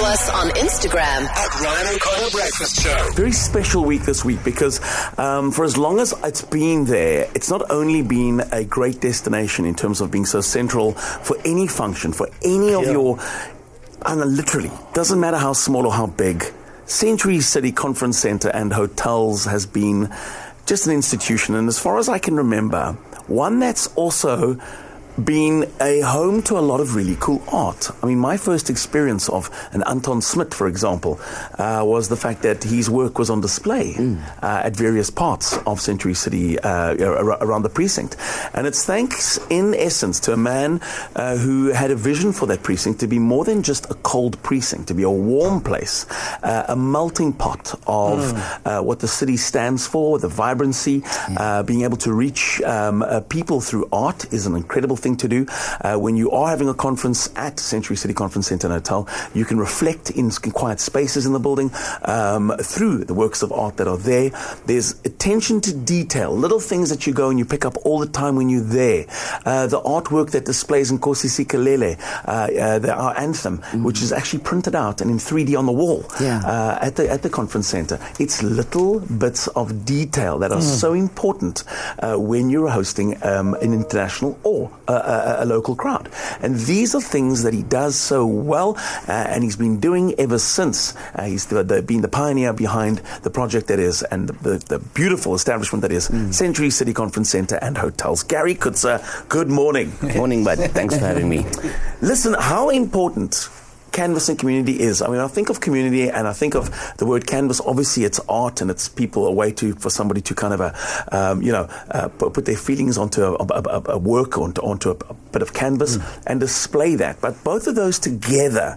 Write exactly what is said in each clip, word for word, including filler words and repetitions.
us on Instagram at Ryan O'Connor Breakfast Show. Very special week this week because um, for as long as it's been there, it's not only been a great destination in terms of being so central for any function, for any of yeah. your, and literally, doesn't matter how small or how big, Century City Conference Centre and Hotels has been just an institution, and as far as I can remember, one that's also been a home to a lot of really cool art. I mean, my first experience of an Anton Smit, for example, uh, was the fact that his work was on display mm. uh, at various parts of Century City uh, around the precinct. And it's thanks, in essence, to a man uh, who had a vision for that precinct to be more than just a cold precinct, to be a warm place, uh, a melting pot of mm. uh, what the city stands for, the vibrancy, mm. uh, being able to reach um, uh, people through art is an incredible thing to do. Uh, when you are having a conference at Century City Conference Centre and Hotel, you can reflect in quiet spaces in the building um, through the works of art that are there. There's attention to detail, little things that you go and you pick up all the time when you're there. Uh, the artwork that displays in Nkosi Sikelel, uh, uh, the, our anthem, mm-hmm. which is actually printed out and in three D on the wall yeah. uh, at the at the conference centre. It's little bits of detail that are mm. so important uh, when you're hosting um, an international or uh, A, a local crowd. And these are things that he does so well, uh, and he's been doing ever since. Uh, he's the, the, been the pioneer behind the project that is, and the, the, the beautiful establishment that is mm. Century City Conference Centre and Hotels. Gary Kutzer, good morning. Morning, bud. Thanks for having me. Listen, how important canvassing community is. I mean, I think of community and I think of the word canvas. Obviously, it's art and it's people, a way to for somebody to kind of, uh, um, you know, uh, put, put their feelings onto a, a, a work, onto, onto a, a bit of canvas mm. and display that. But both of those together,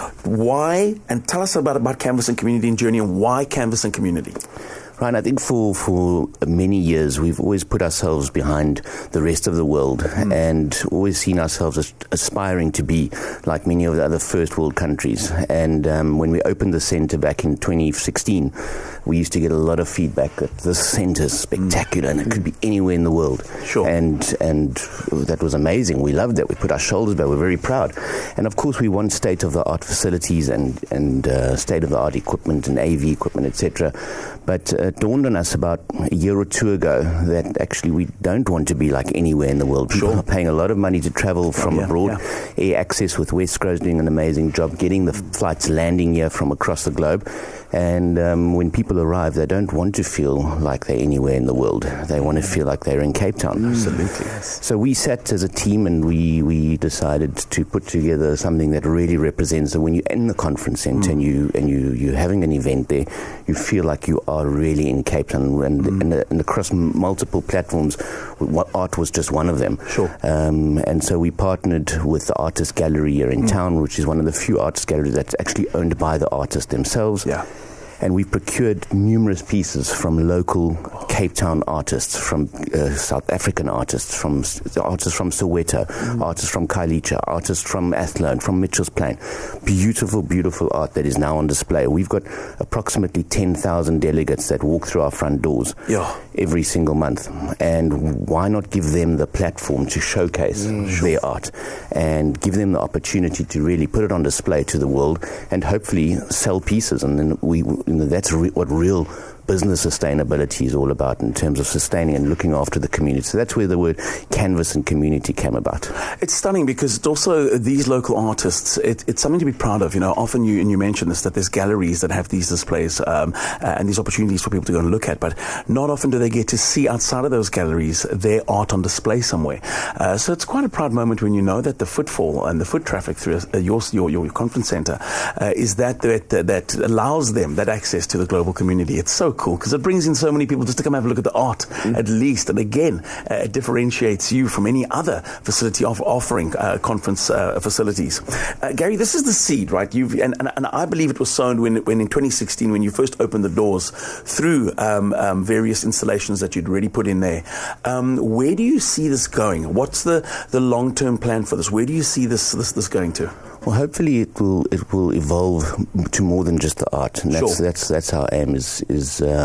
why, and tell us about, about canvas and community and journey and why canvas and community. Ryan, I think for, for many years we've always put ourselves behind the rest of the world mm. and always seen ourselves as aspiring to be like many of the other first world countries. And um, when we opened the centre back in twenty sixteen, we used to get a lot of feedback that this centre is spectacular mm. and it could be anywhere in the world. Sure. And and that was amazing. We loved that. We put our shoulders back. We're very proud. And of course we want state-of-the-art facilities and, and uh, state-of-the-art equipment and A V equipment, et cetera. But uh, it dawned on us about a year or two ago that actually we don't want to be like anywhere in the world. People sure. are paying a lot of money to travel from oh, yeah, abroad. Yeah. Air Access with Westgro's doing an amazing job getting the f- flights landing here from across the globe. And um, when people arrive, they don't want to feel like they're anywhere in the world. They want to feel like they're in Cape Town. Mm. Absolutely. Yes. So we sat as a team and we, we decided to put together something that really represents that when you're in the conference centre mm. and, you, and you, you're having an event there, you feel like you are really in Cape Town. And, mm. and, and across multiple platforms, art was just one of them. Sure. Um, and so we partnered with the Artist Gallery here in mm. town, which is one of the few artist galleries that's actually owned by the artists themselves. Yeah. And we procured numerous pieces from local Cape Town artists, from uh, South African artists, from artists from Soweto, mm. artists from Khayelitsha, artists from Athlone, from Mitchell's Plain. Beautiful, beautiful art that is now on display. We've got approximately ten thousand delegates that walk through our front doors yeah. every single month. And why not give them the platform to showcase mm, sure. their art and give them the opportunity to really put it on display to the world and hopefully sell pieces. And then we... You know, that's re- what real business sustainability is all about in terms of sustaining and looking after the community. So that's where the word canvas and community came about. It's stunning because it's also these local artists, it, it's something to be proud of. You know, often you, and you mentioned this, that there's galleries that have these displays um, uh, and these opportunities for people to go and look at, but not often do they get to see outside of those galleries their art on display somewhere. Uh, so it's quite a proud moment when you know that the footfall and the foot traffic through uh, your, your, your conference centre uh, is that, that that allows them that access to the global community. It's so cool because it brings in so many people just to come have a look at the art mm. at least, and again uh, it differentiates you from any other facility of offering uh, conference uh, facilities. uh, Gary, this is the seed, right? You've and, and, and I believe it was sown when when in twenty sixteen when you first opened the doors through um, um, various installations that you'd already put in there. Um, where do you see this going? What's the the long-term plan for this? Where do you see this this, this going to? Well, hopefully it will it will evolve to more than just the art, and that's sure. that's that's our aim is is um,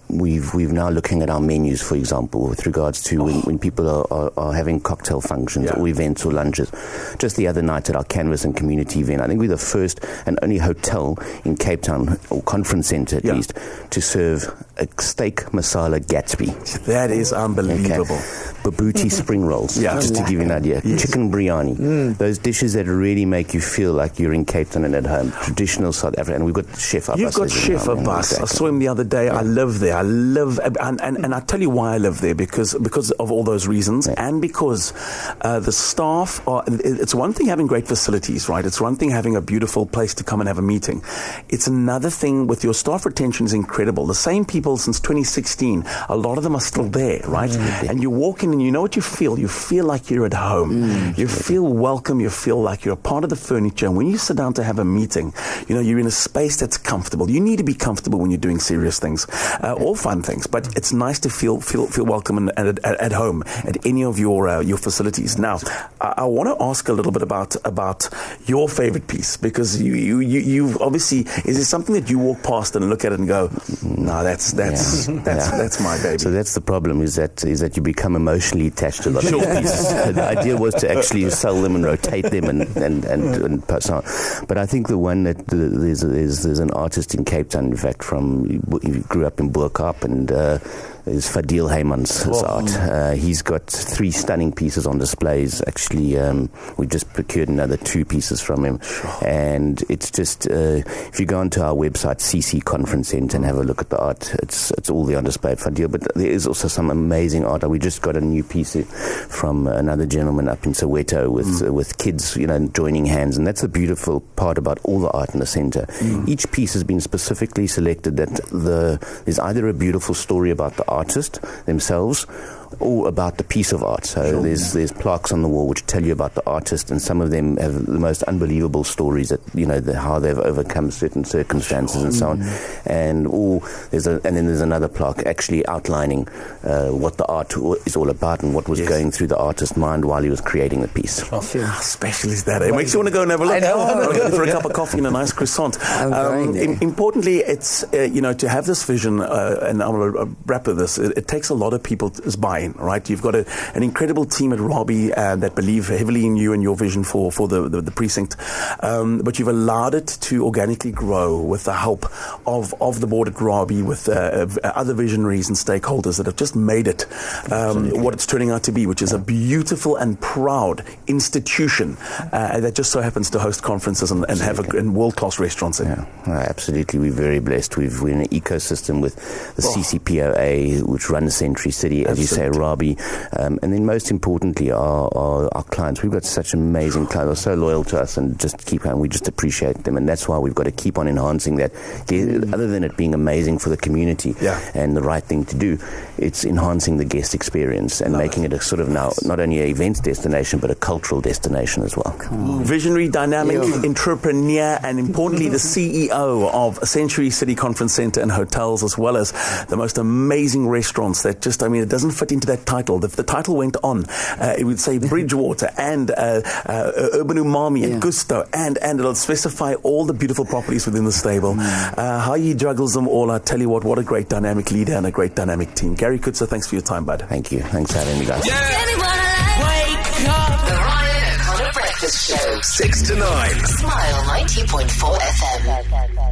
we've we've now looking at our menus, for example, with regards to when, when people are, are, are having cocktail functions Yeah. or events or lunches. Just the other night at our Canvas and Community event, I think we're the first and only hotel in Cape Town, or conference centre at Yeah. least, to serve a steak masala Gatsby. That is unbelievable. Okay. Babuti spring rolls, Yeah. just to give you an idea. Yes. Chicken biryani. Mm. Those dishes that really make you feel like you're in Cape Town and at home. Traditional South Africa. And we've got Chef Abbas. You've got as you Chef know, yeah, Abbas. I exactly. saw him the other day. I live there. I live, and, and, and I tell you why I live there, because because of all those reasons, Yeah. and because uh, the staff are. It's one thing having great facilities, right? It's one thing having a beautiful place to come and have a meeting. It's another thing with your staff retention is incredible. The same people since twenty sixteen. A lot of them are still there, right? Mm. And you walk in and you know what you feel. You feel like you're at home. Mm. You feel welcome. You feel like you're a part of the furniture. And when you sit down to have a meeting, you know, you're in a space that's comfortable. You need to be comfortable when you're doing serious things, uh, all fun things. But it's nice to feel feel feel welcome and, and at, at home at any of your uh, your facilities. Now, I, I want to ask a little bit about about your favorite piece, because you you you you've obviously, is there something that you walk past and look at it and go, no, that's that's Yeah. that's Yeah. that's my baby. So that's the problem, is that is that you become emotionally attached to a lot of these pieces. So the idea was to actually sell them and rotate them and and and, and pass on. But I think the one that the, there's, there's there's an artist in Cape Town, in fact, from he grew up in Bo-Kaap, and uh, is Fadil Heyman's Oh. art. Uh, he's got three stunning pieces on displays. Actually, um, we just procured another two pieces from him. Sure. And it's just, uh, if you go onto our website, C C Conference Centre, and have a look at the art, it's it's all there on display, Fadil. But there is also some amazing art. We just got a new piece from another gentleman up in Soweto with mm. uh, with kids, you know, joining hands. And that's the beautiful part about all the art in the centre. Mm. Each piece has been specifically selected that the there's either a beautiful story about the art artist themselves or about the piece of art. So sure. there's there's plaques on the wall which tell you about the artist, and some of them have the most unbelievable stories that, you know, the, how they've overcome certain circumstances sure. and so on. Mm-hmm. And or there's a, and then there's another plaque actually outlining uh, what the art is all about and what was yes. going through the artist's mind while he was creating the piece. How special is that? It makes you want to go and have a look. I know. I know. For a cup of coffee and a nice croissant. Um, im- importantly, it's uh, you know, to have this vision, uh, and I'm going to wrap with this. It, it takes a lot of people's buy-in, right? You've got a, an incredible team at Robbie uh, that believe heavily in you and your vision for for the the, the precinct, um, but you've allowed it to organically grow with the help of of the board at Robbie, with uh, other visionaries and stakeholders that have just made it um, what it's turning out to be, which is a beautiful and proud institution uh, that just so happens to host conferences and, and have a and world-class restaurants in. Yeah, absolutely. We're very blessed. We've, we're in an ecosystem with the oh. C C P O A, which runs Century City, as absolutely. You say, Robbie, um, and then most importantly, our, our, our clients. We've got such amazing clients. They're so loyal to us, and just keep on. We just appreciate them, and that's why we've got to keep on enhancing that. Mm. Other than it being amazing for the community yeah. and the right thing to do, it's enhancing the guest experience and Love making it. it a sort of now not only an events destination but a cultural destination as well. Mm. Visionary, dynamic, yeah. entrepreneur, and importantly the C E O of Century City Conference Centre and Hotels, as well as the most amazing restaurants that just, I mean, it doesn't fit into that title. If the title went on, uh, it would say Bridgewater and uh, uh, Urban Umami and yeah. Gusto, and, and it'll specify all the beautiful properties within the stable. Mm. Uh, how he juggles them all, I tell you what, what a great dynamic leader and a great dynamic team. Gary Kutzer, thanks for your time, bud. Thank you. Thanks for having me, guys. Yeah. Wake up. The Ryan O'Connor Breakfast Show. Six to nine. Smile ninety point four F M.